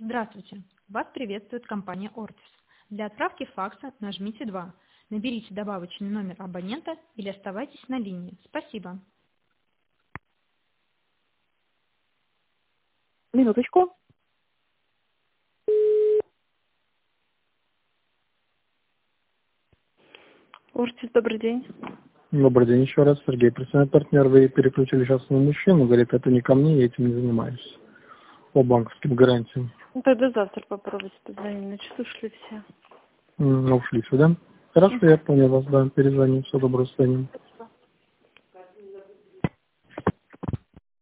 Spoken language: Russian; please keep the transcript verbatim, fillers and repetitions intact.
Здравствуйте! Вас приветствует компания Ortis. Для отправки факса нажмите два. Наберите добавочный номер абонента или оставайтесь на линии. Спасибо. Минуточку. Ортис, добрый день. Добрый день еще раз, Сергей, представляю партнер. Вы переключили сейчас на мужчину, говорит, это не ко мне, я этим не занимаюсь. По банковским гарантиям. Ну, тогда завтра попробуйте позвонить, на часу ушли все. М, Ну, ушли сюда. Хорошо, я понял вас, да, перезвоним, все доброго, состояния.